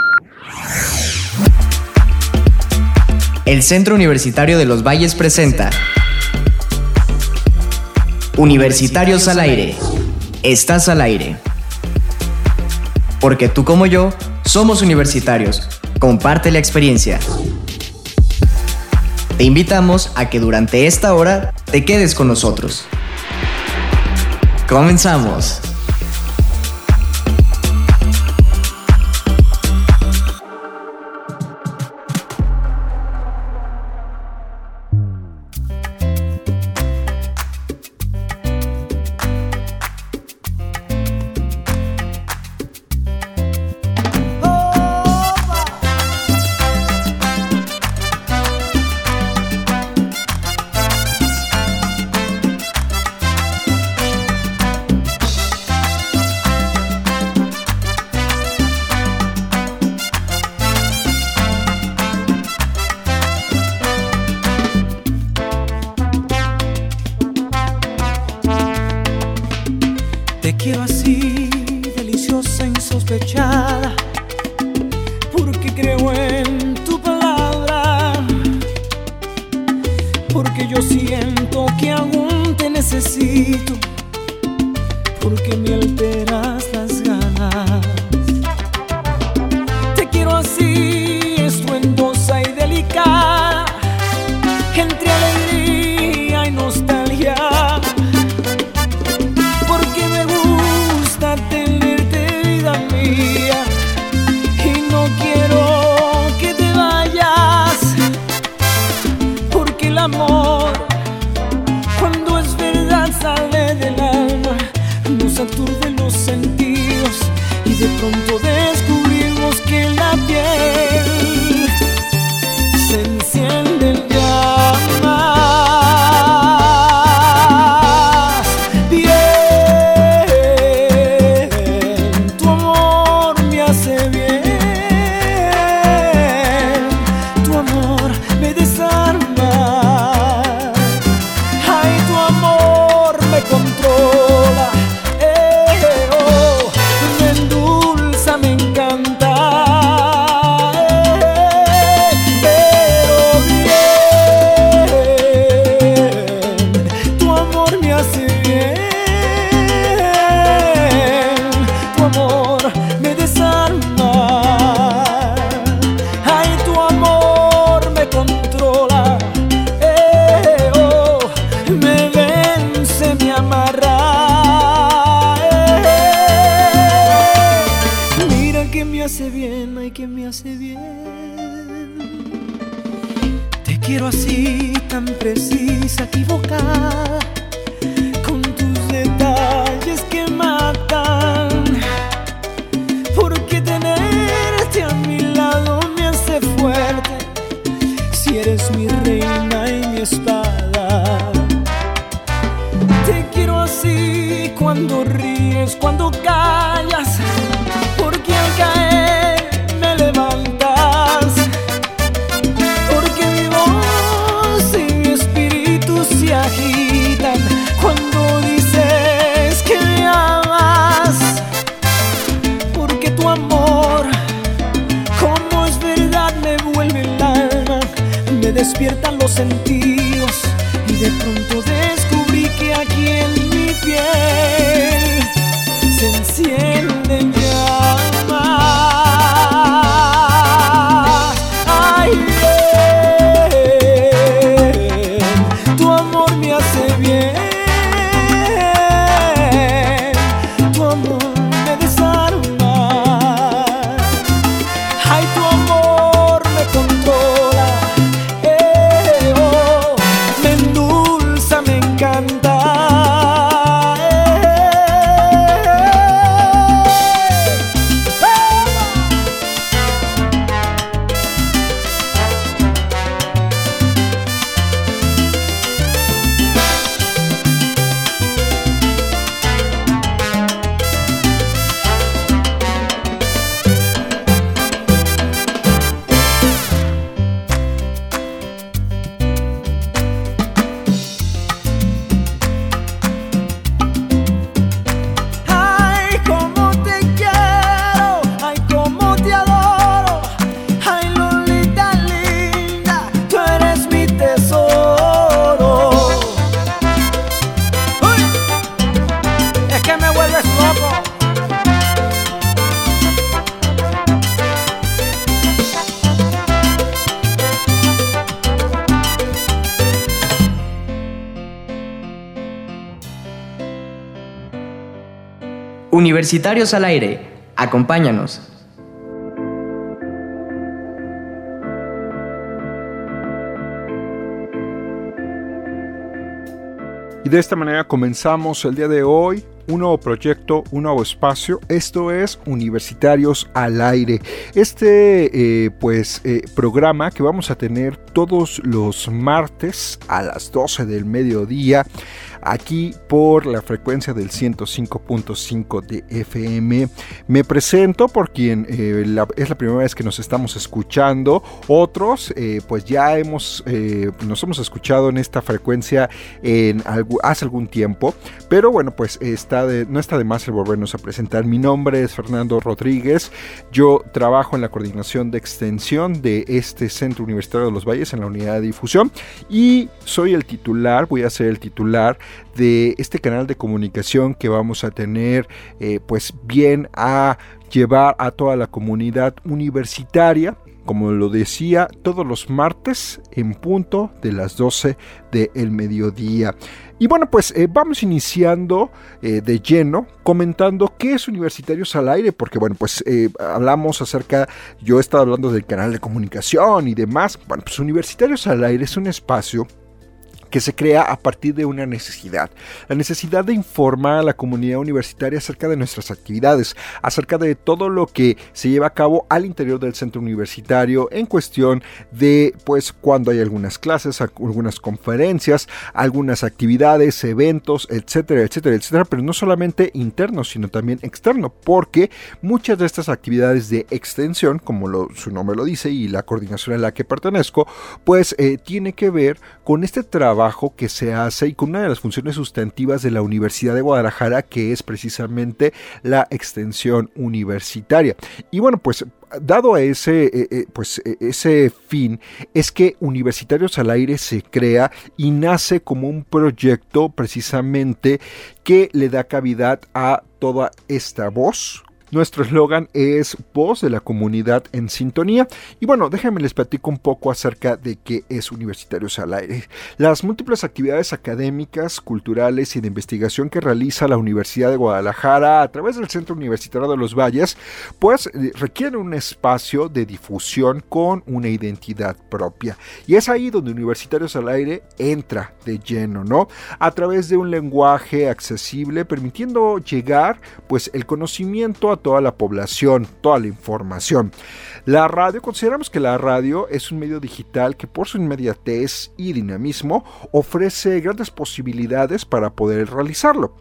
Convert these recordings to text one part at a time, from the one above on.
El Centro Universitario de los Valles presenta Universitarios al Aire. Estás al aire. Porque tú como yo somos universitarios. Comparte la experiencia. Te invitamos a que durante esta hora te quedes con nosotros. Comenzamos. Te quiero así, deliciosa, insospechada, porque creo en tu palabra, porque yo siento que aún te necesito, porque me alteras las ganas. Te quiero así, estruendosa y delicada, entre alegría y nostalgia. Amor, cuando es verdad sale del alma, nos aturde los sentidos y de pronto descubrimos que en la piel se encienden llamas. Bien, tu amor me hace bien, tu amor me desarma. Controla, me endulza, me encanta, pero bien, tu amor me hace bien, tu amor me desarma, ay, tu amor me controla, me vence, me amarra. Mira que me hace bien, ay, que me hace bien. Te quiero así, tan precisa, equivocada, con tus detalles que matan, porque tenerte a mi lado me hace fuerte, si eres mi reina y mi espada. Te quiero así, cuando ríes, cuando callas, porque al caer me levantas, porque mi voz y mi espíritu se agitan cuando dices que me amas, porque tu amor, como es verdad, me vuelve el alma, me despiertan los sentidos y de pronto descubrí que aquí en mi piel se encienden llamas. Ay, bien, tu amor me hace bien, tu amor me desarma, ay, tu amor me controla, me endulza, me encanta. Universitarios al aire, acompáñanos. Y de esta manera comenzamos el día de hoy un nuevo proyecto, un nuevo espacio. Esto es Universitarios al Aire. Programa que vamos a tener todos los martes a las 12 del mediodía aquí por la frecuencia del 105.5 de FM. Me presento por quien es la primera vez que nos estamos escuchando. Otros pues ya nos hemos escuchado en esta frecuencia hace algún tiempo, pero bueno, pues no está de más el volvernos a presentar. Mi nombre es Fernando Rodríguez. Yo trabajo en la coordinación de extensión de este Centro Universitario de los Valles en la unidad de difusión y voy a ser el titular de este canal de comunicación que vamos a tener a llevar a toda la comunidad universitaria, como lo decía, todos los martes en punto de las 12 del mediodía. Y bueno, pues vamos iniciando de lleno comentando qué es Universitarios al Aire, porque bueno, pues yo he estado hablando del canal de comunicación y demás. Bueno, pues Universitarios al Aire es un espacio que se crea a partir de una necesidad. La necesidad de informar a la comunidad universitaria acerca de nuestras actividades, acerca de todo lo que se lleva a cabo al interior del centro universitario en cuestión de, pues, cuando hay algunas clases, algunas conferencias, algunas actividades, eventos, etcétera, etcétera, etcétera, pero no solamente interno, sino también externo, porque muchas de estas actividades de extensión, como su nombre lo dice y la coordinación a la que pertenezco, pues tiene que ver con este trabajo que se hace y con una de las funciones sustantivas de la Universidad de Guadalajara, que es precisamente la extensión universitaria. Y bueno, pues dado ese fin, es que Universitarios al Aire se crea y nace como un proyecto precisamente que le da cavidad a toda esta voz. Nuestro eslogan es Voz de la Comunidad en Sintonía. Y bueno, déjenme les platico un poco acerca de qué es Universitarios al Aire. Las múltiples actividades académicas, culturales y de investigación que realiza la Universidad de Guadalajara a través del Centro Universitario de los Valles, pues requieren un espacio de difusión con una identidad propia. Y es ahí donde Universitarios al Aire entra de lleno, ¿no? A través de un lenguaje accesible, permitiendo llegar, pues, el conocimiento a toda la población, toda la información. Consideramos que la radio es un medio digital que por su inmediatez y dinamismo ofrece grandes posibilidades para poder realizarlo.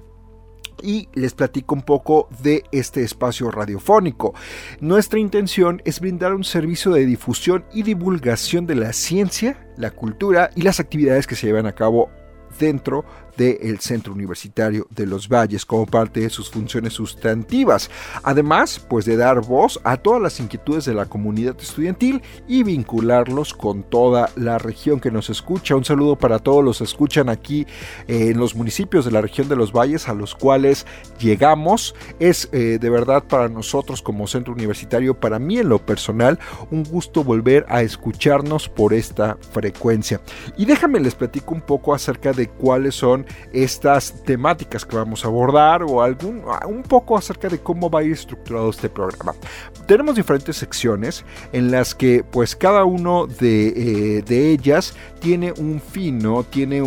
Y les platico un poco de este espacio radiofónico. Nuestra intención es brindar un servicio de difusión y divulgación de la ciencia, la cultura y las actividades que se llevan a cabo dentro del Centro Universitario de los Valles como parte de sus funciones sustantivas. Además, pues de dar voz a todas las inquietudes de la comunidad estudiantil y vincularlos con toda la región que nos escucha. Un saludo para todos los que escuchan aquí en los municipios de la región de los Valles a los cuales llegamos. Es de verdad para nosotros como Centro Universitario, para mí en lo personal, un gusto volver a escucharnos por esta frecuencia. Y déjame les platico un poco acerca de cuáles son estas temáticas que vamos a abordar o un poco acerca de cómo va a ir estructurado este programa. Tenemos diferentes secciones en las que pues cada uno de ellas tiene un fin, ¿no? Tiene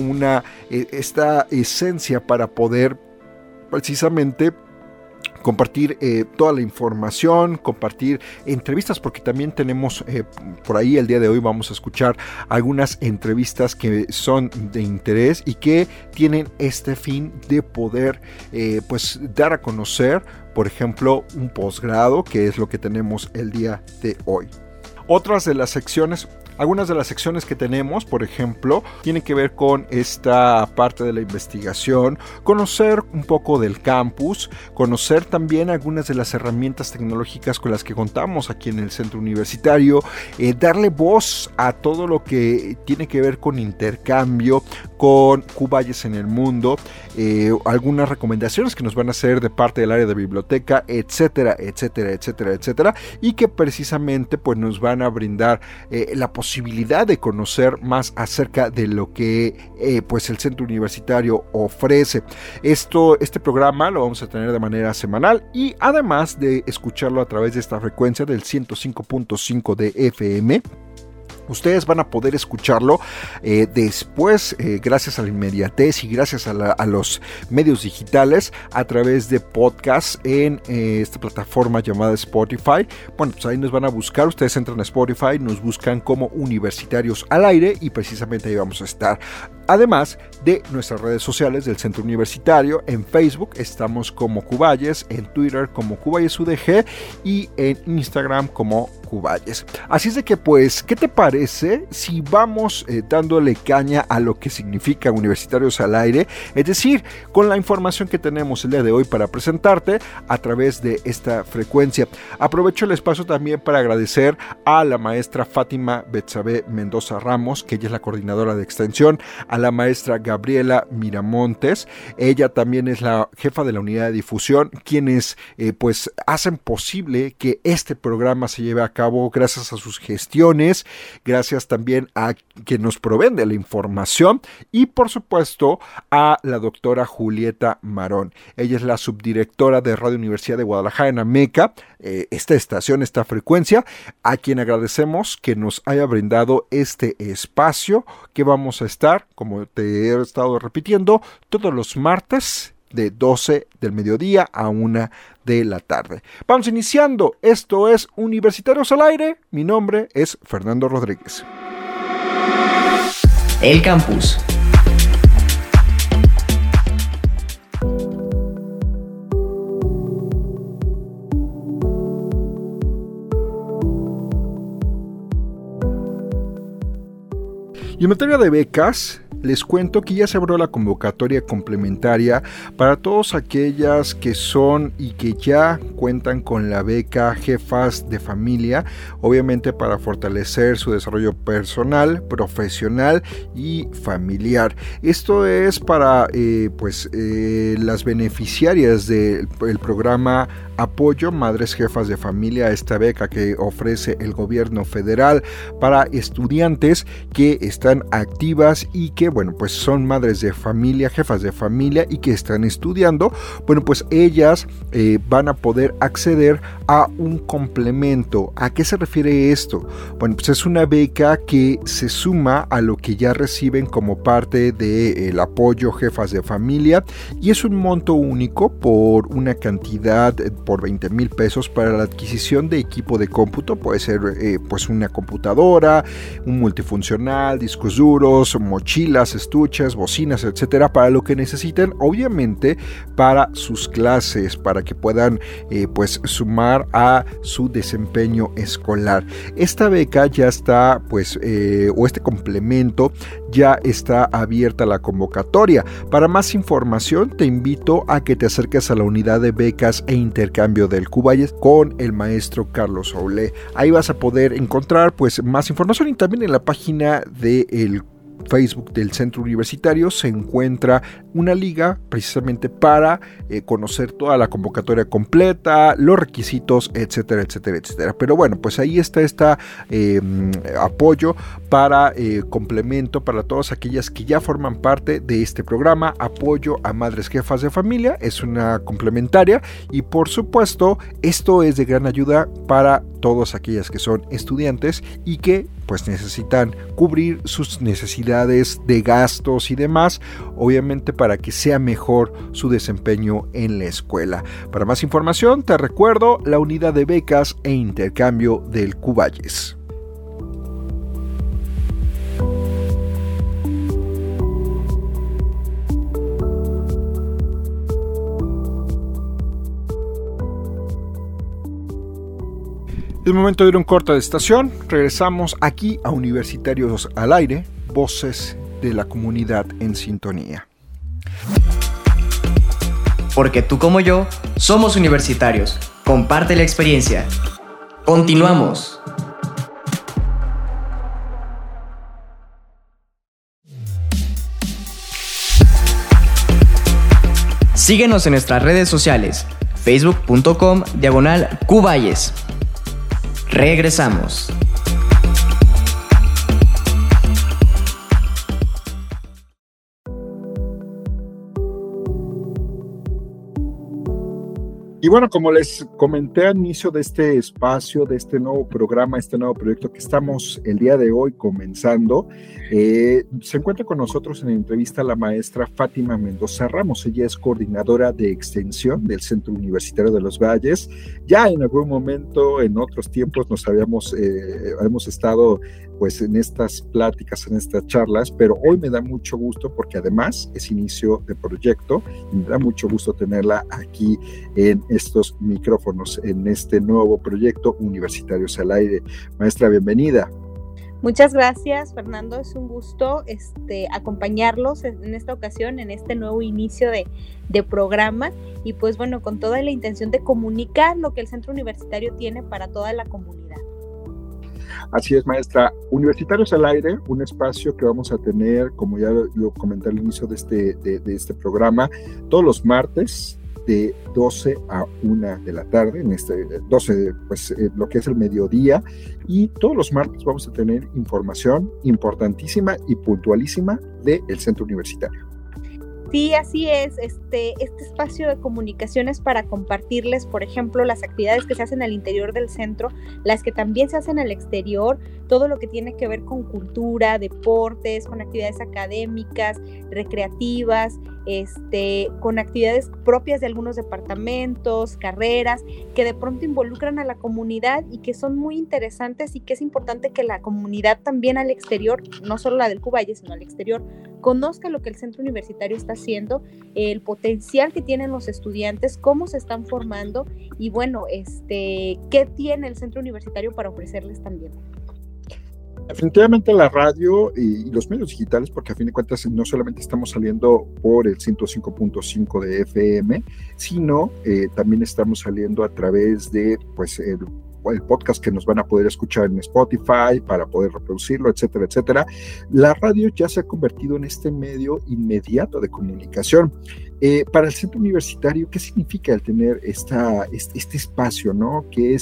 esta esencia para poder precisamente compartir toda la información, compartir entrevistas, porque también tenemos por ahí el día de hoy vamos a escuchar algunas entrevistas que son de interés y que tienen este fin de poder pues dar a conocer, por ejemplo, un posgrado, que es lo que tenemos el día de hoy. Algunas de las secciones que tenemos, por ejemplo, tienen que ver con esta parte de la investigación, conocer un poco del campus, conocer también algunas de las herramientas tecnológicas con las que contamos aquí en el centro universitario, darle voz a todo lo que tiene que ver con intercambio, con Cuballes en el mundo, algunas recomendaciones que nos van a hacer de parte del área de biblioteca, etcétera, etcétera, etcétera, etcétera, y que precisamente pues nos van a brindar la posibilidad posibilidad de conocer más acerca de lo que pues el Centro Universitario ofrece. Este programa lo vamos a tener de manera semanal y además de escucharlo a través de esta frecuencia del 105.5 de FM, ustedes van a poder escucharlo después, gracias a la inmediatez y gracias a los medios digitales, a través de podcast en esta plataforma llamada Spotify. Bueno, pues ahí nos van a buscar, ustedes entran a Spotify, nos buscan como Universitarios al Aire y precisamente ahí vamos a estar. Además de nuestras redes sociales del Centro Universitario, en Facebook estamos como Cuballes, en Twitter como Cuballes UDG y en Instagram como Cuballes. Así es de que pues, ¿qué te parece si vamos dándole caña a lo que significa Universitarios al Aire? Es decir, con la información que tenemos el día de hoy para presentarte a través de esta frecuencia. Aprovecho el espacio también para agradecer a la maestra Fátima Betsabe Mendoza Ramos, que ella es la coordinadora de extensión, a la maestra Gabriela Miramontes, ella también es la jefa de la unidad de difusión, quienes pues hacen posible que este programa se lleve a cabo gracias a sus gestiones, gracias también a quien nos proveen de la información y por supuesto a la doctora Julieta Marón. Ella es la subdirectora de Radio Universidad de Guadalajara en Ameca, esta estación, esta frecuencia, a quien agradecemos que nos haya brindado este espacio que vamos a estar, como te he estado repitiendo, todos los martes de 12 del mediodía a 1 de la tarde. Vamos iniciando, esto es Universitarios al Aire, mi nombre es Fernando Rodríguez. El Campus. Y en materia de becas, les cuento que ya se abrió la convocatoria complementaria para todas aquellas que son y que ya cuentan con la beca Jefas de Familia, obviamente para fortalecer su desarrollo personal, profesional y familiar. Esto es para las beneficiarias del programa Apoyo Madres Jefas de Familia, esta beca que ofrece el gobierno federal para estudiantes que están activas y que pues son madres de familia, jefas de familia y que están estudiando. Bueno, pues ellas van a poder acceder a un complemento. ¿A qué se refiere esto? Bueno, pues es una beca que se suma a lo que ya reciben como parte del apoyo jefas de familia y es un monto único por una cantidad por 20,000 pesos para la adquisición de equipo de cómputo. Puede ser pues una computadora, un multifuncional, discos duros, mochilas, estuches, bocinas, etcétera, para lo que necesiten, obviamente para sus clases, para que puedan pues sumar a su desempeño escolar. Esta beca ya está o este complemento ya está abierta la convocatoria. Para más información te invito a que te acerques a la unidad de becas e intercambio del Cuballes con el maestro Carlos Aulé. Ahí vas a poder encontrar pues más información y también en la página del Facebook del Centro Universitario se encuentra una liga precisamente para conocer toda la convocatoria completa, los requisitos, etcétera, etcétera, etcétera. Pero bueno, pues ahí está apoyo para complemento para todas aquellas que ya forman parte de este programa, apoyo a madres jefas de familia, es una complementaria y por supuesto esto es de gran ayuda para todas aquellas que son estudiantes y que pues necesitan cubrir sus necesidades de gastos y demás, obviamente para que sea mejor su desempeño en la escuela. Para más información te recuerdo la unidad de becas e intercambio del Cuballes. Es momento de ir a un corte de estación. Regresamos aquí a Universitarios al Aire, voces de la comunidad en sintonía. Porque tú como yo somos universitarios. Comparte la experiencia. Continuamos. Síguenos en nuestras redes sociales. Facebook.com/Cuballes. Regresamos. Y bueno, como les comenté al inicio de este espacio, de este nuevo programa, este nuevo proyecto que estamos el día de hoy comenzando, se encuentra con nosotros en la entrevista la maestra Fátima Mendoza Ramos. Ella es coordinadora de extensión del Centro Universitario de los Valles. Ya en algún momento, en otros tiempos, hemos estado pues en estas pláticas, en estas charlas, pero hoy me da mucho gusto porque además es inicio de proyecto y me da mucho gusto tenerla aquí en estos micrófonos, en este nuevo proyecto Universitarios al Aire. Maestra, bienvenida. Muchas gracias, Fernando. Es un gusto acompañarlos en esta ocasión, en este nuevo inicio de programa y pues bueno, con toda la intención de comunicar lo que el Centro Universitario tiene para toda la comunidad. Así es, maestra. Universitarios al Aire, un espacio que vamos a tener, como ya lo comenté al inicio de este programa, todos los martes de 12 a 1 de la tarde, en 12, pues lo que es el mediodía, y todos los martes vamos a tener información importantísima y puntualísima del Centro Universitario. Sí, así es. Este espacio de comunicación es para compartirles, por ejemplo, las actividades que se hacen al interior del centro, las que también se hacen al exterior, todo lo que tiene que ver con cultura, deportes, con actividades académicas, recreativas, con actividades propias de algunos departamentos, carreras, que de pronto involucran a la comunidad y que son muy interesantes y que es importante que la comunidad también al exterior, no solo la del Cuvalle, sino al exterior, conozca lo que el Centro Universitario está haciendo, el potencial que tienen los estudiantes, cómo se están formando y bueno, qué tiene el Centro Universitario para ofrecerles también. Definitivamente la radio y los medios digitales, porque a fin de cuentas no solamente estamos saliendo por el 105.5 de FM, sino también estamos saliendo a través de pues el podcast que nos van a poder escuchar en Spotify para poder reproducirlo, etcétera, etcétera. La radio ya se ha convertido en este medio inmediato de comunicación. Para el Centro Universitario, ¿qué significa el tener este espacio, ¿no? Que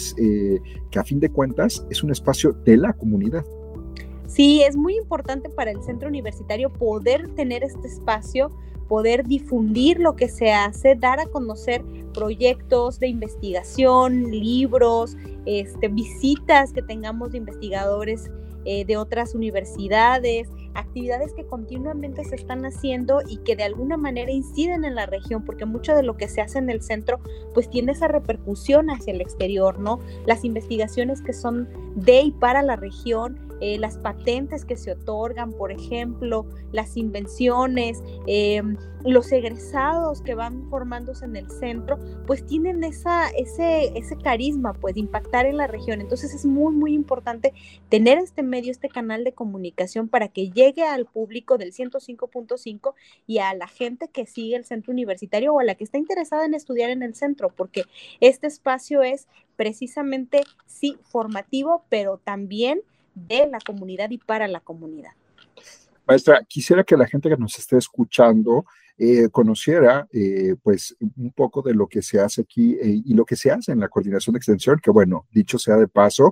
a fin de cuentas es un espacio de la comunidad. Sí, es muy importante para el Centro Universitario poder tener este espacio, poder difundir lo que se hace, dar a conocer proyectos de investigación, libros, visitas que tengamos de investigadores de otras universidades, actividades que continuamente se están haciendo y que de alguna manera inciden en la región, porque mucho de lo que se hace en el centro pues tiene esa repercusión hacia el exterior, ¿no? Las investigaciones que son de y para la región, las patentes que se otorgan, por ejemplo, las invenciones, los egresados que van formándose en el centro, pues tienen ese carisma, pues, de impactar en la región. Entonces es muy, muy importante tener este medio, este canal de comunicación para que llegue al público del 105.5 y a la gente que sigue el centro universitario o a la que está interesada en estudiar en el centro, porque este espacio es precisamente, sí, formativo, pero también de la comunidad y para la comunidad. Maestra, quisiera que la gente que nos esté escuchando conociera pues un poco de lo que se hace aquí y lo que se hace en la coordinación de extensión, que bueno, dicho sea de paso,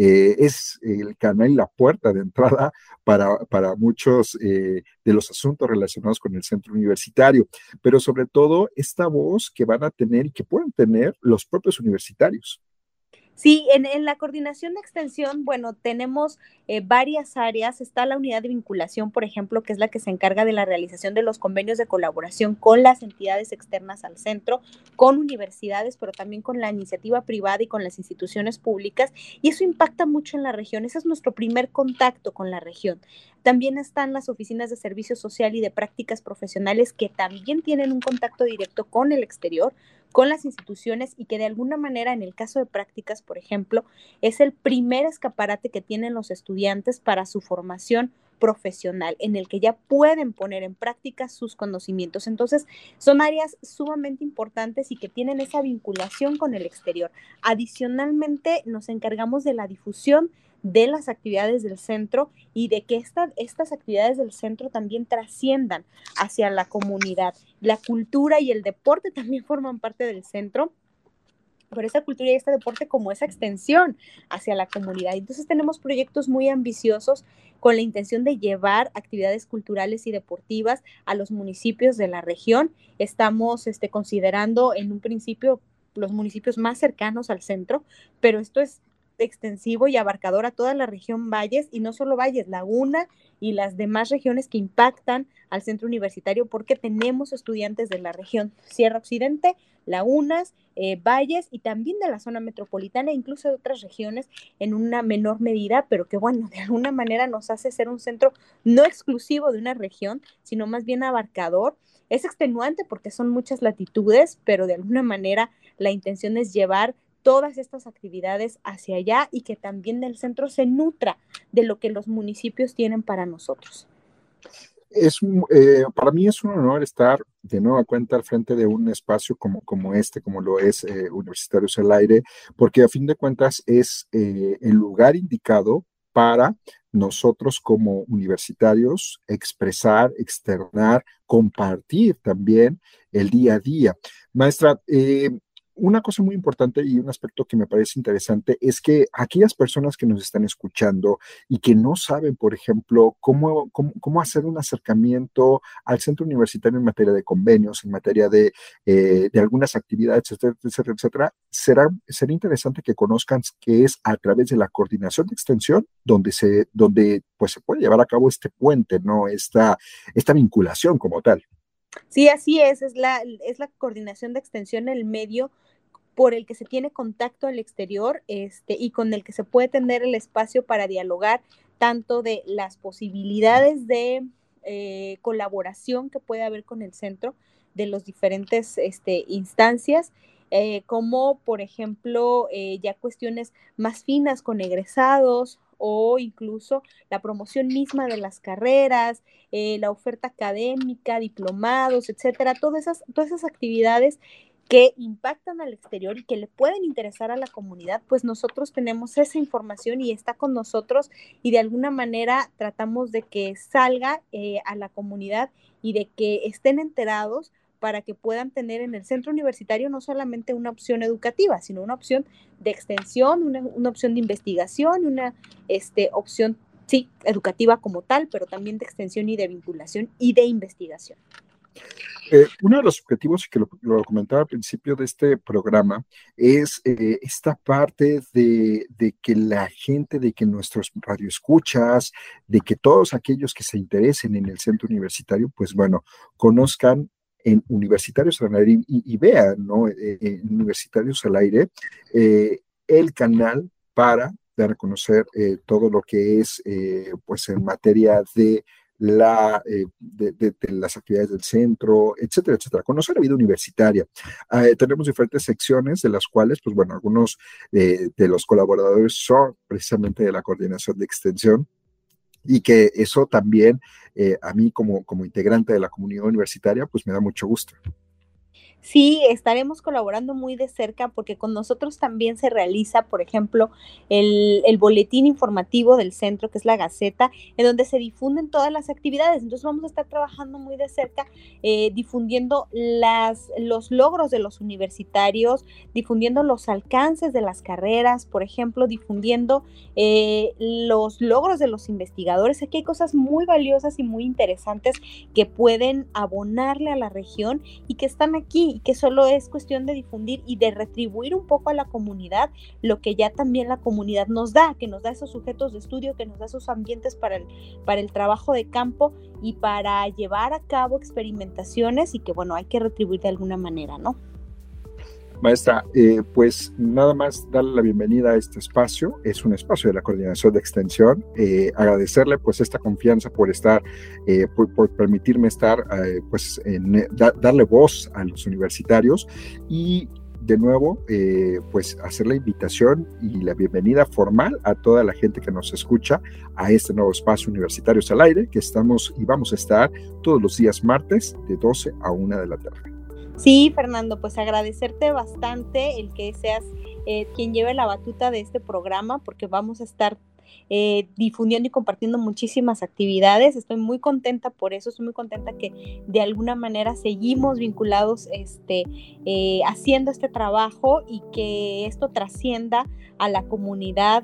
es el canal y la puerta de entrada para muchos de los asuntos relacionados con el centro universitario, pero sobre todo esta voz que van a tener y que pueden tener los propios universitarios. Sí, en la coordinación de extensión, bueno, tenemos varias áreas. Está la unidad de vinculación, por ejemplo, que es la que se encarga de la realización de los convenios de colaboración con las entidades externas al centro, con universidades, pero también con la iniciativa privada y con las instituciones públicas, y eso impacta mucho en la región. Ese es nuestro primer contacto con la región. También están las oficinas de servicio social y de prácticas profesionales que también tienen un contacto directo con el exterior, con las instituciones y que de alguna manera en el caso de prácticas, por ejemplo, es el primer escaparate que tienen los estudiantes para su formación profesional, en el que ya pueden poner en práctica sus conocimientos. Entonces, son áreas sumamente importantes y que tienen esa vinculación con el exterior. Adicionalmente, nos encargamos de la difusión de las actividades del centro y de que estas actividades del centro también trasciendan hacia la comunidad. La cultura y el deporte también forman parte del centro, pero esa cultura y este deporte como esa extensión hacia la comunidad. Entonces tenemos proyectos muy ambiciosos con la intención de llevar actividades culturales y deportivas a los municipios de la región. Estamos considerando en un principio los municipios más cercanos al centro, pero esto es extensivo y abarcador a toda la región Valles, y no solo Valles, Laguna y las demás regiones que impactan al centro universitario, porque tenemos estudiantes de la región Sierra Occidente, Lagunas, Valles y también de la zona metropolitana, incluso de otras regiones en una menor medida, pero que bueno, de alguna manera nos hace ser un centro no exclusivo de una región, sino más bien abarcador. Es extenuante porque son muchas latitudes, pero de alguna manera la intención es llevar todas estas actividades hacia allá y que también el centro se nutra de lo que los municipios tienen para nosotros. Para mí es un honor estar de nueva cuenta al frente de un espacio como este, como lo es Universitarios al Aire, porque a fin de cuentas es el lugar indicado para nosotros como universitarios expresar, externar, compartir también el día a día. Maestra, una cosa muy importante y un aspecto que me parece interesante es que aquellas personas que nos están escuchando y que no saben, por ejemplo, cómo hacer un acercamiento al centro universitario en materia de convenios, en materia de algunas actividades, etcétera, etcétera, etcétera, será interesante que conozcan que es a través de la coordinación de extensión donde pues, se puede llevar a cabo este puente, ¿no? Esta vinculación como tal. Sí, así es la coordinación de extensión, el medio por el que se tiene contacto al exterior, y con el que se puede tener el espacio para dialogar tanto de las posibilidades de colaboración que puede haber con el centro, de los diferentes instancias, como por ejemplo ya cuestiones más finas con egresados, o incluso la promoción misma de las carreras, la oferta académica, diplomados, etcétera, todas esas actividades que impactan al exterior y que le pueden interesar a la comunidad, pues nosotros tenemos esa información y está con nosotros, y de alguna manera tratamos de que salga a la comunidad y de que estén enterados para que puedan tener en el centro universitario no solamente una opción educativa, sino una opción de extensión, una opción de investigación, una opción, sí, educativa como tal, pero también de extensión y de vinculación y de investigación. Uno de los objetivos, que lo comentaba al principio de este programa, es esta parte de que la gente, de que nuestros radioescuchas, de que todos aquellos que se interesen en el centro universitario, pues bueno, conozcan en Universitarios al Aire y vean, ¿no? En Universitarios al Aire el canal para dar a conocer todo lo que es, pues en materia de de las actividades del centro, etcétera, etcétera. Conocer la vida universitaria. Tenemos diferentes secciones de las cuales, pues bueno, algunos de los colaboradores son precisamente de la coordinación de extensión, y que eso también a mí como integrante de la comunidad universitaria, pues me da mucho gusto. Sí, estaremos colaborando muy de cerca porque con nosotros también se realiza, por ejemplo, el boletín informativo del centro, que es la Gaceta, en donde se difunden todas las actividades. Entonces vamos a estar trabajando muy de cerca, difundiendo los logros de los universitarios, difundiendo los alcances de las carreras, por ejemplo, difundiendo los logros de los investigadores. Aquí hay cosas muy valiosas y muy interesantes que pueden abonarle a la región y que están aquí, y que solo es cuestión de difundir y de retribuir un poco a la comunidad lo que ya también la comunidad nos da, que nos da esos sujetos de estudio, que nos da esos ambientes para el trabajo de campo y para llevar a cabo experimentaciones, y que bueno, hay que retribuir de alguna manera, ¿no? Maestra, pues nada más darle la bienvenida a este espacio. Es un espacio de la Coordinación de Extensión. Agradecerle pues esta confianza por estar, por permitirme estar, pues darle voz a los universitarios, y de nuevo pues hacer la invitación y la bienvenida formal a toda la gente que nos escucha a este nuevo espacio Universitarios al Aire, que estamos y vamos a estar todos los días martes de 12 a 1 de la tarde. Sí, Fernando, pues agradecerte bastante el que seas quien lleve la batuta de este programa, porque vamos a estar difundiendo y compartiendo muchísimas actividades. Estoy muy contenta por eso, estoy muy contenta que de alguna manera seguimos vinculados haciendo este trabajo, y que esto trascienda a la comunidad,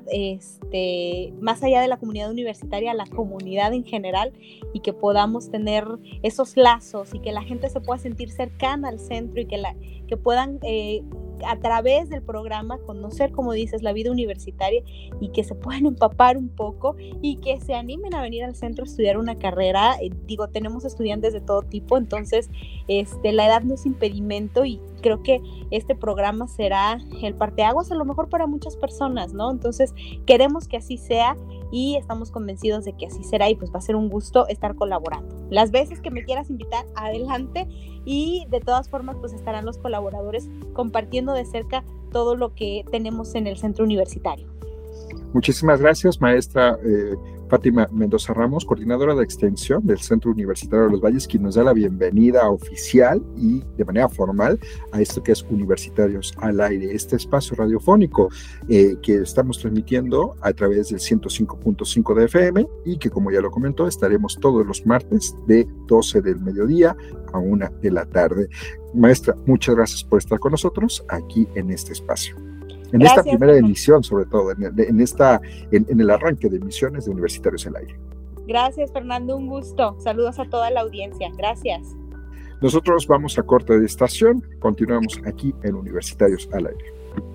más allá de la comunidad universitaria, a la comunidad en general, y que podamos tener esos lazos y que la gente se pueda sentir cercana al centro, y que puedan a través del programa conocer, como dices, la vida universitaria y que se puedan empapar un poco y que se animen a venir al centro a estudiar una carrera. Tenemos estudiantes de todo tipo, entonces la edad no es impedimento y creo que este programa será el parteaguas a lo mejor para muchas personas, ¿no? Entonces queremos que así sea y estamos convencidos de que así será y pues va a ser un gusto estar colaborando. Las veces que me quieras invitar, adelante, y de todas formas pues estarán los colaboradores compartiendo de cerca todo lo que tenemos en el centro universitario. Muchísimas gracias, maestra Fátima Mendoza Ramos, coordinadora de extensión del Centro Universitario de los Valles, quien nos da la bienvenida oficial y de manera formal a esto que es Universitarios al Aire, este espacio radiofónico que estamos transmitiendo a través del 105.5 de FM y que, como ya lo comentó, estaremos todos los martes de 12 del mediodía a 1 de la tarde. Maestra, muchas gracias por estar con nosotros aquí en este espacio. En esta primera emisión, sobre todo, en el arranque de emisiones de Universitarios al Aire. Gracias, Fernando, un gusto. Saludos a toda la audiencia. Gracias. Nosotros vamos a corte de estación, continuamos aquí en Universitarios al Aire.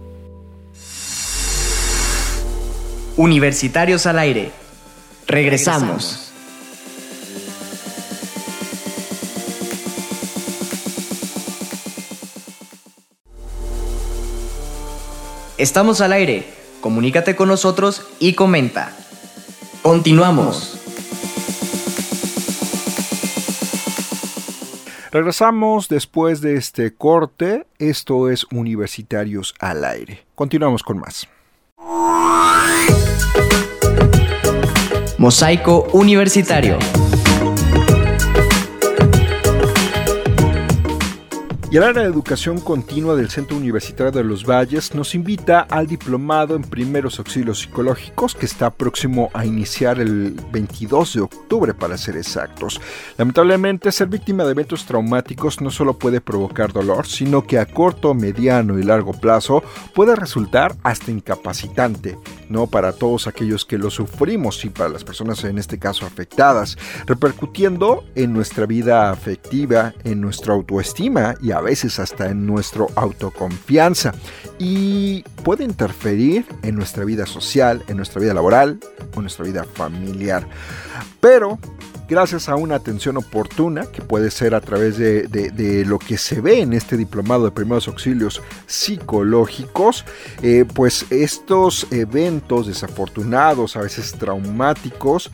Universitarios al Aire. Regresamos. Estamos al aire. Comunícate con nosotros y comenta. Continuamos. Regresamos después de este corte. Esto es Universitarios al Aire. Continuamos con más. Mosaico Universitario. Y el área de educación continua del Centro Universitario de los Valles nos invita al diplomado en primeros auxilios psicológicos que está próximo a iniciar el 22 de octubre para ser exactos. Lamentablemente, ser víctima de eventos traumáticos no solo puede provocar dolor, sino que a corto, mediano y largo plazo puede resultar hasta incapacitante, ¿no? Para todos aquellos que lo sufrimos y para las personas en este caso afectadas, repercutiendo en nuestra vida afectiva, en nuestra autoestima y a veces hasta en nuestra autoconfianza, y puede interferir en nuestra vida social, en nuestra vida laboral o en nuestra vida familiar. Pero gracias a una atención oportuna, que puede ser a través de lo que se ve en este diplomado de primeros auxilios psicológicos, pues estos eventos desafortunados, a veces traumáticos,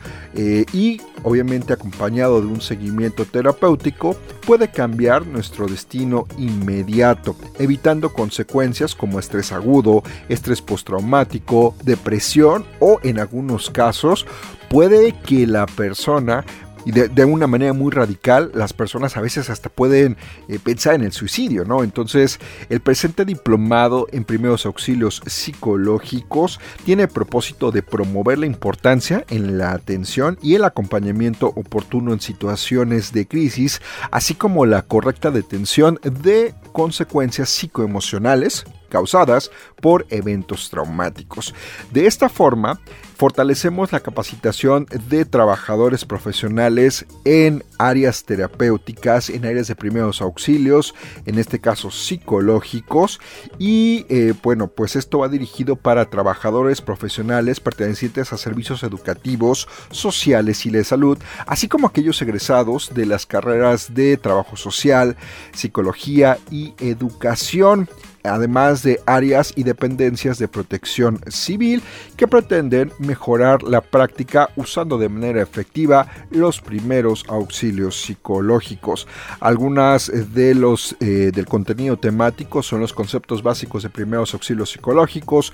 y obviamente acompañado de un seguimiento terapéutico, puede cambiar nuestro destino inmediato, evitando consecuencias como estrés agudo, estrés postraumático, depresión o, en algunos casos, puede que la persona, y de una manera muy radical, las personas a veces hasta pueden pensar en el suicidio, ¿no? Entonces, el presente diplomado en primeros auxilios psicológicos tiene el propósito de promover la importancia en la atención y el acompañamiento oportuno en situaciones de crisis, así como la correcta detención de consecuencias psicoemocionales causadas por eventos traumáticos. De esta forma, fortalecemos la capacitación de trabajadores profesionales en áreas terapéuticas, en áreas de primeros auxilios, en este caso psicológicos, y pues esto va dirigido para trabajadores profesionales pertenecientes a servicios educativos, sociales y de salud, así como aquellos egresados de las carreras de trabajo social, psicología y educación, además de áreas y dependencias de protección civil que pretenden mejorar la práctica usando de manera efectiva los primeros auxilios psicológicos. Algunas de los del contenido temático son los conceptos básicos de primeros auxilios psicológicos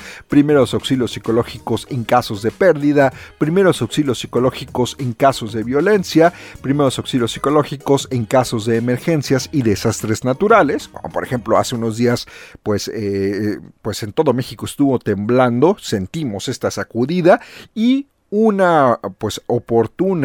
en casos de pérdida, primeros auxilios psicológicos en casos de violencia, primeros auxilios psicológicos en casos de emergencias y desastres naturales, como por ejemplo hace unos días pues en todo México estuvo temblando, sentimos esta sacudida y una pues oportuna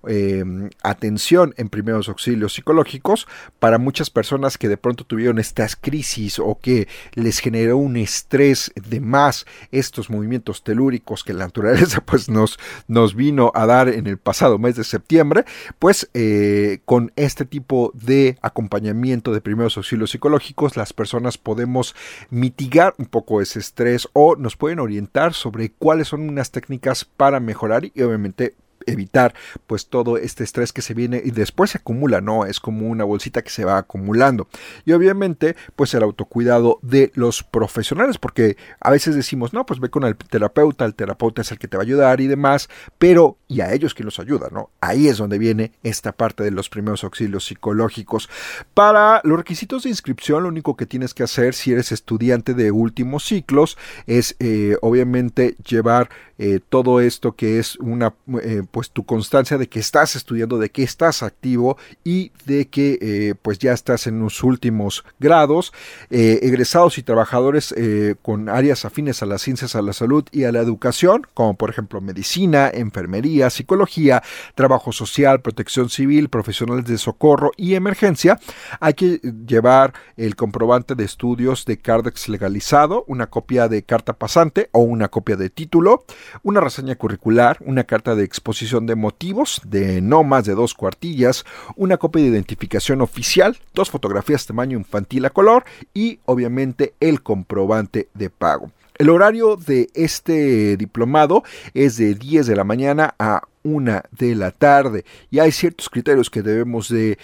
atención en primeros auxilios psicológicos para muchas personas que de pronto tuvieron estas crisis o que les generó un estrés de más estos movimientos telúricos que la naturaleza pues nos vino a dar en el pasado mes de septiembre. Pues con este tipo de acompañamiento de primeros auxilios psicológicos, las personas podemos mitigar un poco ese estrés o nos pueden orientar sobre cuáles son unas técnicas para mejorar y obviamente evitar pues todo este estrés que se viene y después se acumula, ¿no? Es como una bolsita que se va acumulando. Y obviamente pues el autocuidado de los profesionales, porque a veces decimos, no, pues ve con el terapeuta es el que te va a ayudar y demás, pero ¿y a ellos quién los ayuda, no? Ahí es donde viene esta parte de los primeros auxilios psicológicos. Para los requisitos de inscripción, lo único que tienes que hacer si eres estudiante de últimos ciclos es obviamente llevar todo esto que es una pues tu constancia de que estás estudiando, de que estás activo y de que pues ya estás en los últimos grados. Egresados y trabajadores con áreas afines a las ciencias, a la salud y a la educación, como por ejemplo medicina, enfermería, psicología, trabajo social, protección civil, profesionales de socorro y emergencia. Hay que llevar el comprobante de estudios de Cardex legalizado, una copia de carta pasante o una copia de título, una reseña curricular, una carta de exposición de motivos de no más de 2 cuartillas, una copia de identificación oficial, 2 fotografías tamaño infantil a color y obviamente el comprobante de pago. El horario de este diplomado es de 10 de la mañana a 1 de la tarde y hay ciertos criterios que debemos de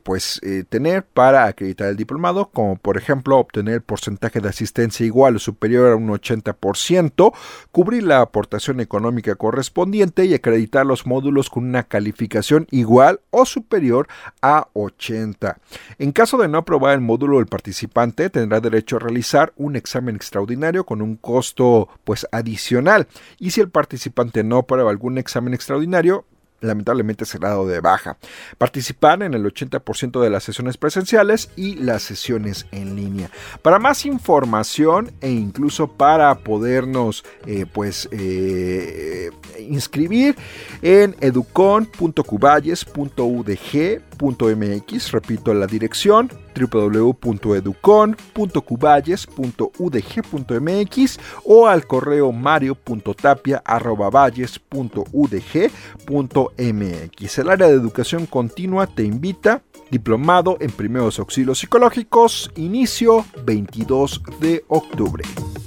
tener para acreditar el diplomado, como por ejemplo obtener porcentaje de asistencia igual o superior a un 80%, cubrir la aportación económica correspondiente y acreditar los módulos con una calificación igual o superior a 80. En caso de no aprobar el módulo, el participante tendrá derecho a realizar un examen extraordinario con un costo pues adicional, y si el participante no aprueba algún examen extraordinario, lamentablemente será dado de baja. Participar en el 80% de las sesiones presenciales y las sesiones en línea. Para más información e incluso para podernos inscribir en educon.cuballes.udg.mx, repito la dirección, www.educon.cuballes.udg.mx o al correo mario.tapia@valles.udg.mx. El área de educación continua te invita. Diplomado en primeros auxilios psicológicos, inicio 22 de octubre.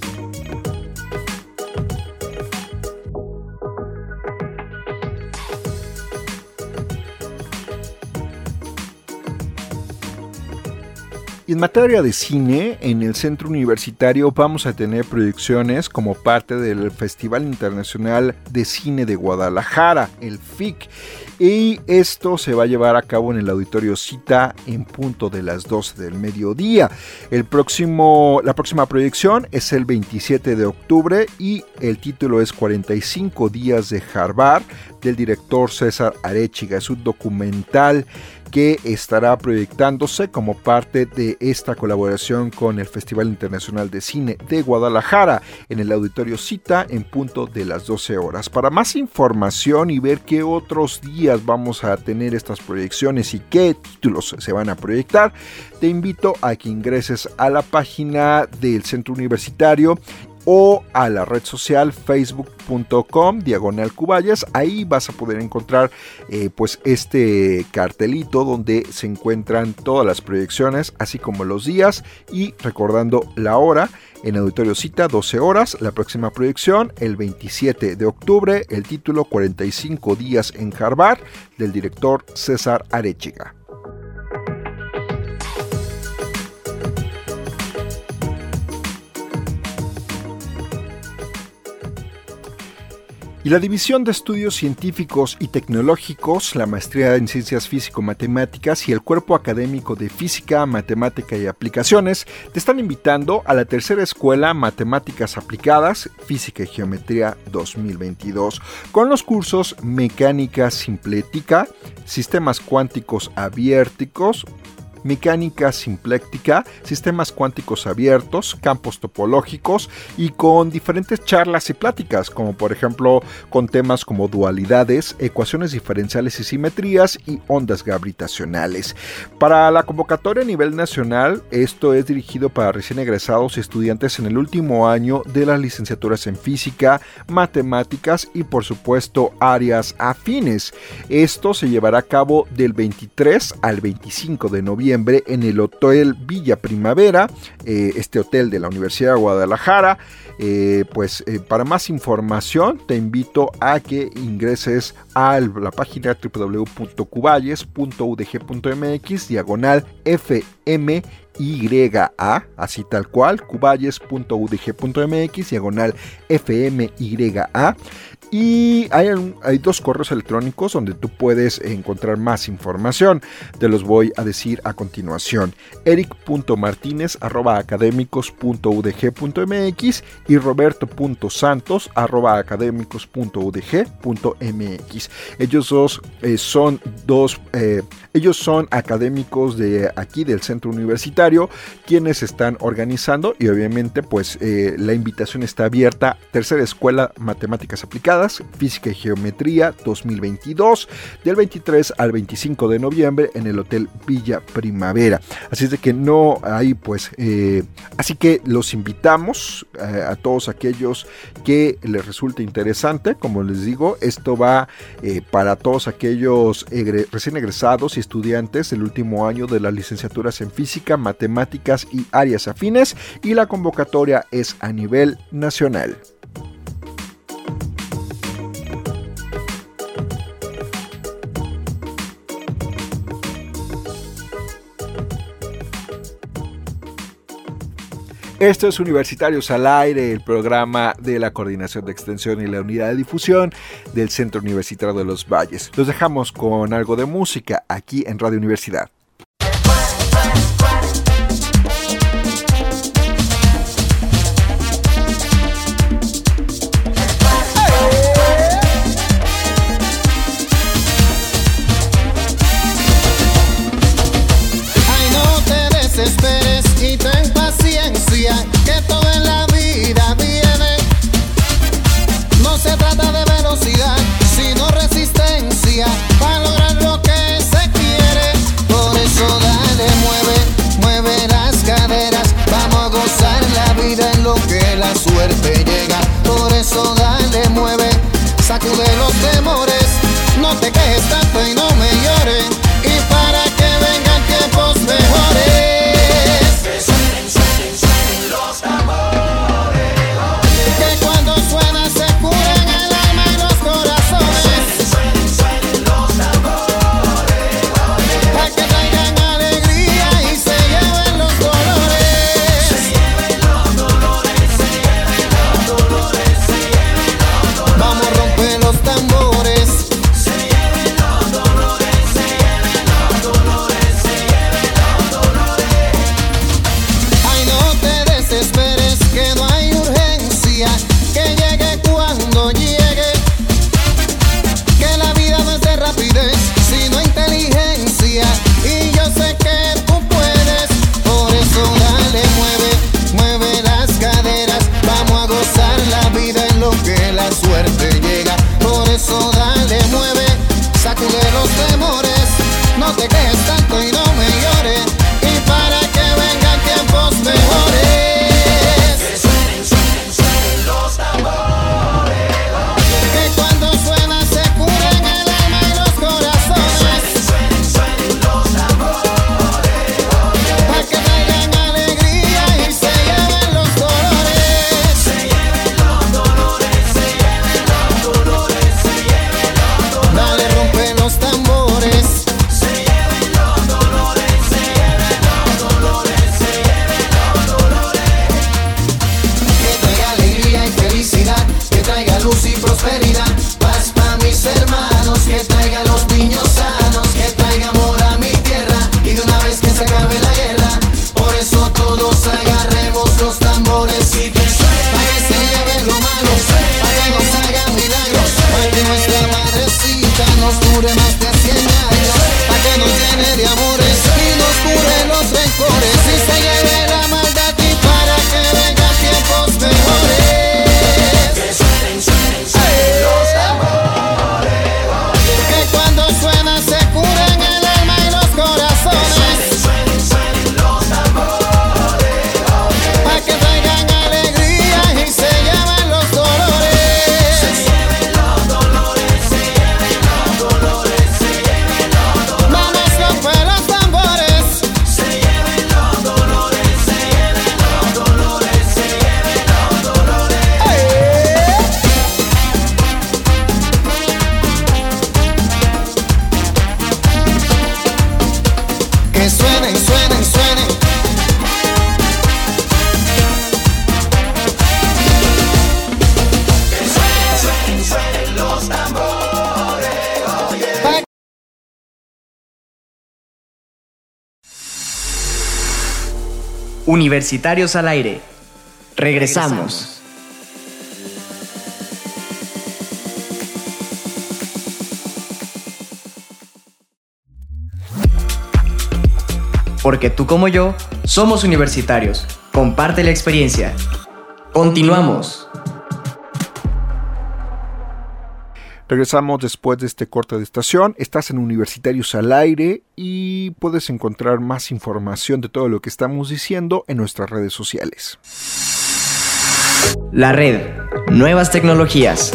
En materia de cine, en el Centro Universitario vamos a tener proyecciones como parte del Festival Internacional de Cine de Guadalajara, el FIC. Y esto se va a llevar a cabo en el Auditorio Cita en punto de las 12 del mediodía. La próxima proyección es el 27 de octubre y el título es 45 días de Harvard, del director César Arechiga. Es un documental que estará proyectándose como parte de esta colaboración con el Festival Internacional de Cine de Guadalajara en el Auditorio Cita en punto de las 12 horas. Para más información y ver qué otros días vamos a tener estas proyecciones y qué títulos se van a proyectar, te invito a que ingreses a la página del Centro Universitario o a la red social facebook.com/Cuballes. Ahí vas a poder encontrar este cartelito donde se encuentran todas las proyecciones, así como los días y recordando la hora. En Auditorio Cita, 12 horas, la próxima proyección el 27 de octubre, el título 45 días en Harvard, del director César Arechiga. Y la División de Estudios Científicos y Tecnológicos, la Maestría en Ciencias Físico-Matemáticas y el Cuerpo Académico de Física, Matemática y Aplicaciones te están invitando a la tercera escuela Matemáticas Aplicadas, Física y Geometría 2022, con los cursos Mecánica Simplética, Sistemas Cuánticos Abiertos, mecánica simpléctica, sistemas cuánticos abiertos, campos topológicos y con diferentes charlas y pláticas, como por ejemplo con temas como dualidades, ecuaciones diferenciales y simetrías y ondas gravitacionales. Para la convocatoria a nivel nacional, esto es dirigido para recién egresados y estudiantes en el último año de las licenciaturas en física, matemáticas y por supuesto áreas afines. Esto se llevará a cabo del 23 al 25 de noviembre en el Hotel Villa Primavera, este hotel de la Universidad de Guadalajara. Para más información te invito a que ingreses a la página www.cuballes.udg.mx/FMYA, así tal cual, cuballes.udg.mx/FMYA. Y hay dos correos electrónicos donde tú puedes encontrar más información. Te los voy a decir a continuación: eric.martinez@academicos.udg.mx y roberto.santos@academicos.udg.mx. Ellos son académicos de aquí del centro universitario quienes están organizando, y obviamente pues la invitación está abierta. Tercera Escuela Matemáticas Aplicadas, Física y Geometría 2022, del 23 al 25 de noviembre en el Hotel Villa Primavera. Así es de que no hay así que los invitamos a todos aquellos que les resulte interesante. Como les digo, esto va para todos aquellos recién egresados y estudiantes del último año de las licenciaturas en física, matemáticas y áreas afines, y la convocatoria es a nivel nacional. Esto es Universitarios al Aire, el programa de la Coordinación de Extensión y la Unidad de Difusión del Centro Universitario de los Valles. Los dejamos con algo de música aquí en Radio Universidad. Ay, no te desesperes y ten paciencia, que todo en la vida viene. No se trata de velocidad, sino resistencia para lograr lo que se quiere. Por eso dale, mueve las caderas. Vamos a gozar la vida en lo que la suerte llega. Por eso dale, mueve, sacude los temores. No te quejes tanto y no me llores. Y para que vengan tiempos mejores. Dure más de 100 años, para que nos llene de amores y nos cure Universitarios al aire. Regresamos. Porque tú como yo somos universitarios. Comparte la experiencia. Continuamos. Regresamos después de este corte de estación. Estás en Universitarios al aire y puedes encontrar más información de todo lo que estamos diciendo en nuestras redes sociales. La red. Nuevas tecnologías.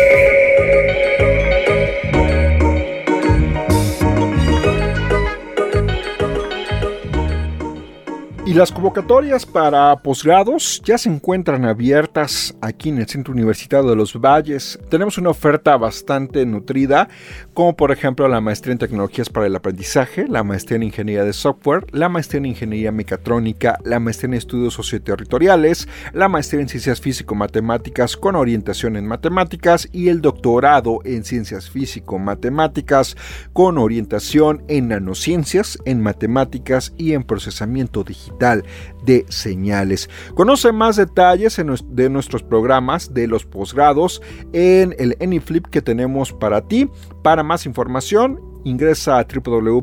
Y las convocatorias para posgrados ya se encuentran abiertas aquí en el Centro Universitario de los Valles. Tenemos una oferta bastante nutrida, como por ejemplo la maestría en tecnologías para el aprendizaje, la maestría en ingeniería de software, la maestría en ingeniería mecatrónica, la maestría en estudios socioterritoriales, la maestría en ciencias físico-matemáticas con orientación en matemáticas y el doctorado en ciencias físico-matemáticas con orientación en nanociencias, en matemáticas y en procesamiento digital de señales. Conoce más detalles de nuestros programas de los posgrados en el ENIFLIP que tenemos para ti. Para más información, ingresa a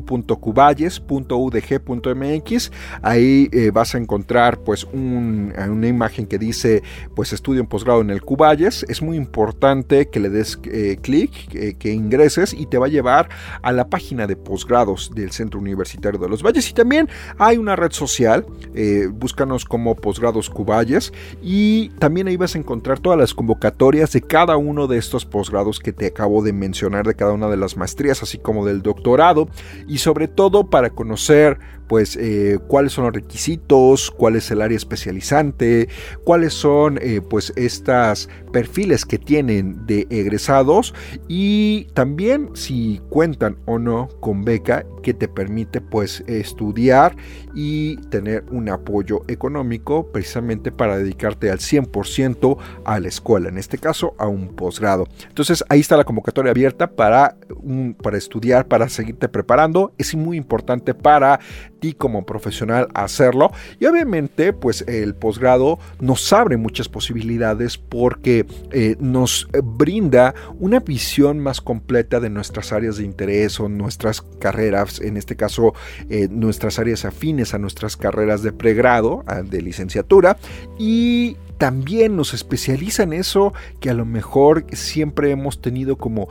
www.cuballes.udg.mx. Ahí vas a encontrar pues una imagen que dice pues estudio en posgrado en el Cuballes. Es muy importante que le des clic, que ingreses y te va a llevar a la página de posgrados del Centro Universitario de los Valles. Y también hay una red social, búscanos como Posgrados Cuballes, y también ahí vas a encontrar todas las convocatorias de cada uno de estos posgrados que te acabo de mencionar, de cada una de las maestrías, así como del doctorado, y sobre todo para conocer pues cuáles son los requisitos, cuál es el área especializante, cuáles son pues estas perfiles que tienen de egresados, y también si cuentan o no con beca que te permite pues estudiar y tener un apoyo económico precisamente para dedicarte al 100% a la escuela, en este caso a un posgrado. Entonces ahí está la convocatoria abierta para estudiar, para seguirte preparando. Es muy importante para ti como profesional hacerlo, y obviamente pues el posgrado nos abre muchas posibilidades porque nos brinda una visión más completa de nuestras áreas de interés o nuestras carreras, en este caso nuestras áreas afines a nuestras carreras de pregrado, de licenciatura, y también nos especializa en eso que a lo mejor siempre hemos tenido como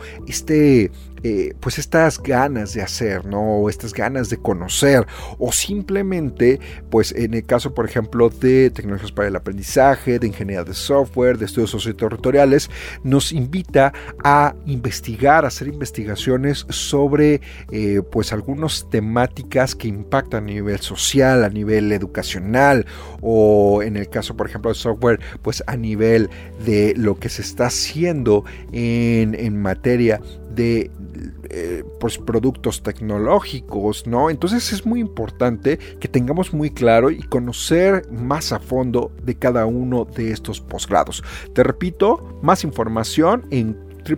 pues estas ganas de hacer, ¿no? O estas ganas de conocer, o simplemente, pues en el caso, por ejemplo, de tecnologías para el aprendizaje, de ingeniería de software, de estudios socioterritoriales, nos invita a investigar, a hacer investigaciones sobre, pues algunas temáticas que impactan a nivel social, a nivel educacional, o en el caso, por ejemplo, de software, pues a nivel de lo que se está haciendo en materia de pues productos tecnológicos, ¿no? Entonces es muy importante que tengamos muy claro y conocer más a fondo de cada uno de estos posgrados. Te repito, más información en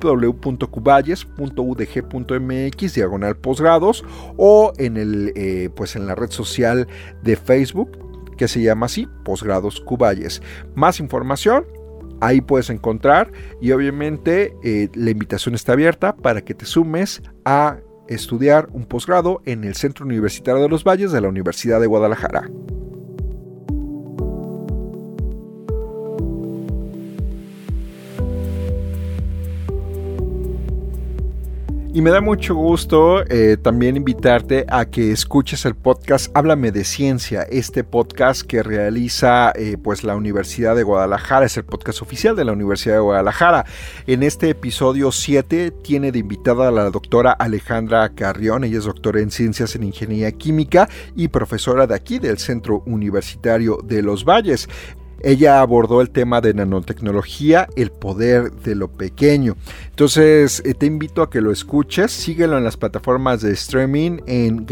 www.cuballes.udg.mx/posgrados o en pues en la red social de Facebook que se llama así, Posgrados Cuballes. Más información ahí puedes encontrar, y obviamente la invitación está abierta para que te sumes a estudiar un posgrado en el Centro Universitario de los Valles de la Universidad de Guadalajara. Y me da mucho gusto también invitarte a que escuches el podcast Háblame de Ciencia, este podcast que realiza pues la Universidad de Guadalajara, es el podcast oficial de la Universidad de Guadalajara. En este episodio 7 tiene de invitada a la doctora Alejandra Carrión. Ella es doctora en Ciencias en Ingeniería Química y profesora de aquí del Centro Universitario de los Valles. Ella abordó el tema de nanotecnología, el poder de lo pequeño. Entonces te invito a que lo escuches, síguelo en las plataformas de streaming en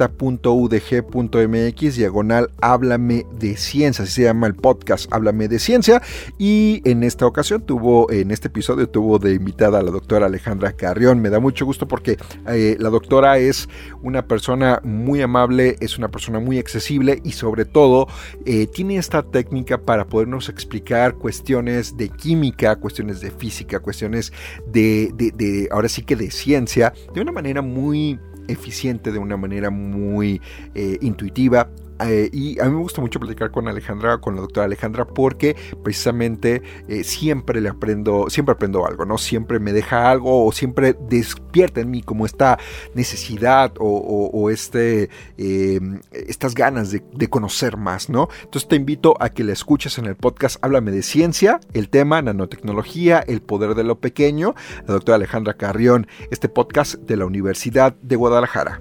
gaceta.udg.mx/Háblame de Ciencia, así se llama el podcast Háblame de Ciencia, y en esta ocasión en este episodio tuvo de invitada a la doctora Alejandra Carrión. Me da mucho gusto porque la doctora es una persona muy amable, es una persona muy accesible y sobre todo tiene esta técnica para podernos explicar cuestiones de química, cuestiones de física, cuestiones de ahora sí que de ciencia, de una manera muy eficiente, de una manera muy intuitiva. Y a mí me gusta mucho platicar con la doctora Alejandra, porque precisamente siempre aprendo algo, ¿no? Siempre me deja algo o siempre despierta en mí como esta necesidad o estas ganas de conocer más, ¿no? Entonces te invito a que la escuches en el podcast Háblame de Ciencia, el tema nanotecnología, el poder de lo pequeño, la doctora Alejandra Carrión, este podcast de la Universidad de Guadalajara.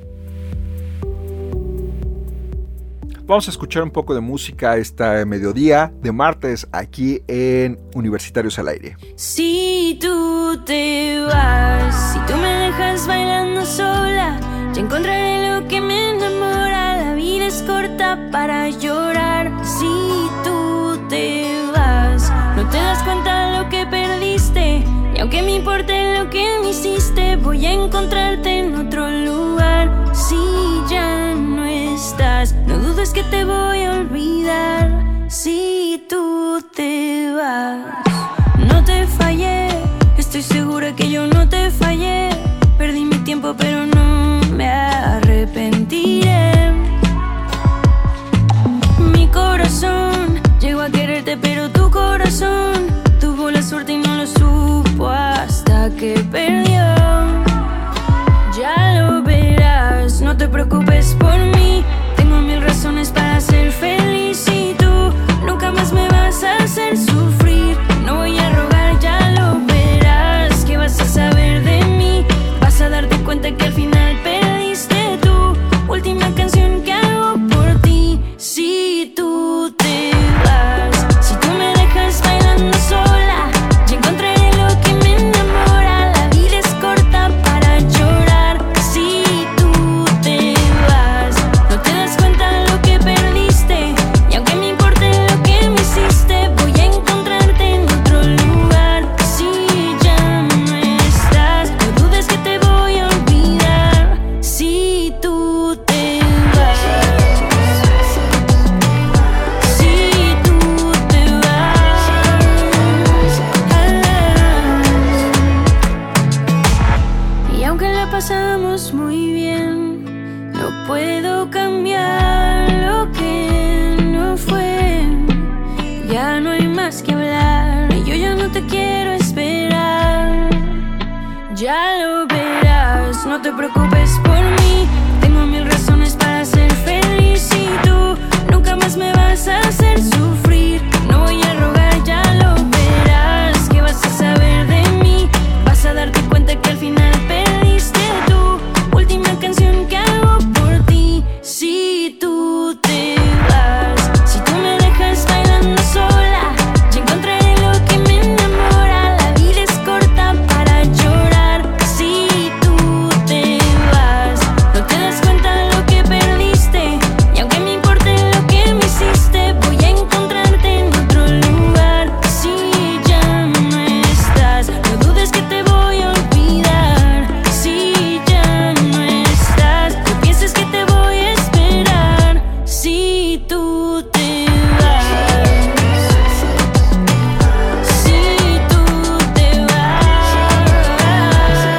Vamos a escuchar un poco de música esta mediodía de martes aquí en Universitarios al Aire. Si tú te vas, si tú me dejas bailando sola, ya encontraré lo que me enamora. La vida es corta para llorar. Si tú te vas, no te das cuenta de lo que perdiste, y aunque me importe lo que me hiciste, voy a encontrarte en otro lugar. Si ya no estás, no dudes que te voy a olvidar. Si tú te vas, no te fallé, estoy segura que yo no te fallé. Perdí mi tiempo pero no me arrepentiré. Mi corazón llegó a quererte, pero tu corazón tuvo la suerte y no lo supo hasta que perdió. Ya lo verás, no te preocupes por mí, tengo 1000 razones para ser feliz. Y tú nunca más me vas a hacer sufrir, no voy a rogar, ya lo verás. ¿Qué vas a saber de mí? Vas a darte cuenta que al final perdiste tú. Última canción que hago por ti. Si tú te vas, si tú me dejas bailando sola, ya encontraré lo que me enamora. La vida es corta para llorar. Si tú te vas, no te das cuenta de lo que perdiste, y aunque me importe lo que me hiciste, voy a encontrarte en otro lugar. Si ya no estás, no dudes que te voy a olvidar. Si tú te vas, si tú te vas, y aunque la pasamos muy bien, no puedo cambiar lo que no fue. Ya no hay más que hablar, y yo ya no te quiero esperar. Ya lo verás, no te preocupes por mí, tengo 1000 razones para ser feliz. Y tú nunca más me vas a hacer sufrir, no voy a rogar, ya lo verás. ¿Qué vas a saber de mí? Vas a darte cuenta que al final perdiste tú. Última canción que hago por ti. Si tú te vas, si tú me dejas bailando sola, ya encontraré lo que me enamora. La vida es corta para llorar. Si tú te vas, no te das cuenta de lo que perdiste, y aunque me importe lo que me hiciste, voy a encontrarte en otro lugar. Si ya no estás, no dudes que te voy a olvidar. Si ya no estás, no pienses que te voy a esperar. Si tú te vas, si tú te vas.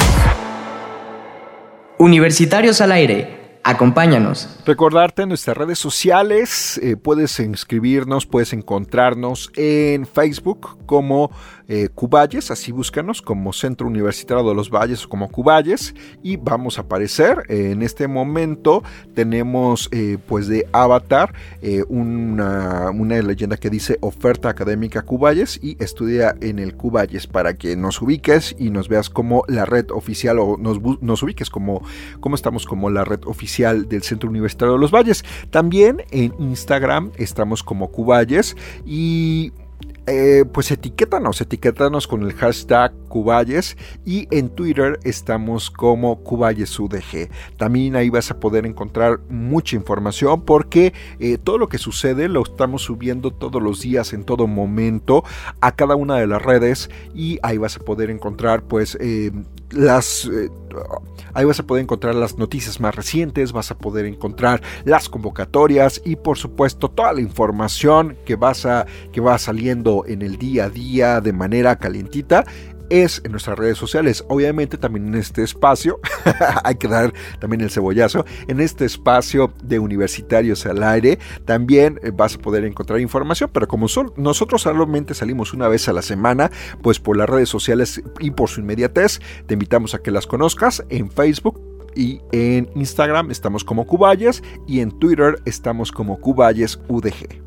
Universitarios al Aire, acompáñanos. Recordarte en nuestras redes sociales, puedes inscribirnos, puedes encontrarnos en Facebook como Cuballes, así búscanos como Centro Universitario de los Valles o como Cuballes y vamos a aparecer. En este momento tenemos pues de avatar una leyenda que dice Oferta Académica Cuballes y estudia en el Cuballes, para que nos ubiques y nos veas como la red oficial, o nos ubiques como estamos como la red oficial oficial del Centro Universitario de los Valles. También en Instagram estamos como Cuballes y pues etiquétanos con el hashtag Cuballes, y en Twitter estamos como CuBallesUDG. También ahí vas a poder encontrar mucha información porque todo lo que sucede lo estamos subiendo todos los días, en todo momento, a cada una de las redes, y ahí vas a poder encontrar pues ahí vas a poder encontrar las noticias más recientes, vas a poder encontrar las convocatorias y por supuesto toda la información que va saliendo en el día a día de manera calientita. Es en nuestras redes sociales, obviamente también en este espacio, hay que dar también el cebollazo, en este espacio de Universitarios al Aire, también vas a poder encontrar información, pero como nosotros solamente salimos una vez a la semana, pues por las redes sociales y por su inmediatez, te invitamos a que las conozcas en Facebook. Y en Instagram estamos como Cuballes y en Twitter estamos como CuBallesUDG.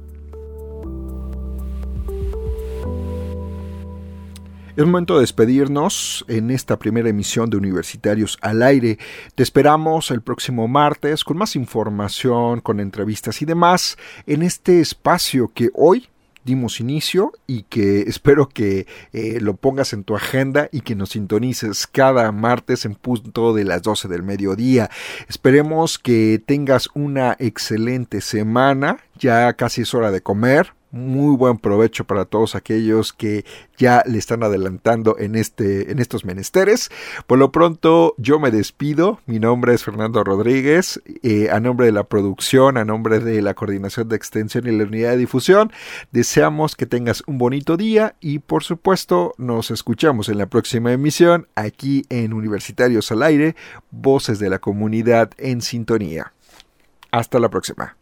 Es momento de despedirnos en esta primera emisión de Universitarios al Aire. Te esperamos el próximo martes con más información, con entrevistas y demás en este espacio que hoy dimos inicio y que espero que lo pongas en tu agenda y que nos sintonices cada martes en punto de las 12 del mediodía. Esperemos que tengas una excelente semana. Ya casi es hora de comer. Muy buen provecho para todos aquellos que ya le están adelantando en estos menesteres. Por lo pronto yo me despido. Mi nombre es Fernando Rodríguez. A nombre de la producción, a nombre de la coordinación de extensión y la unidad de difusión, deseamos que tengas un bonito día y por supuesto nos escuchamos en la próxima emisión aquí en Universitarios al Aire, voces de la comunidad en sintonía. Hasta la próxima.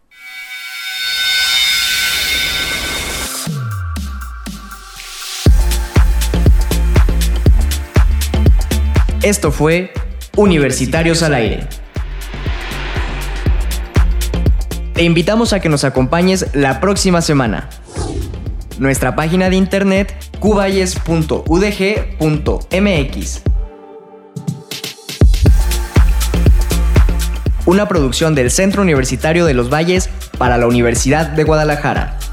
Esto fue Universitarios al Aire. Te invitamos a que nos acompañes la próxima semana. Nuestra página de internet cuballes.udg.mx. Una producción del Centro Universitario de los Valles para la Universidad de Guadalajara.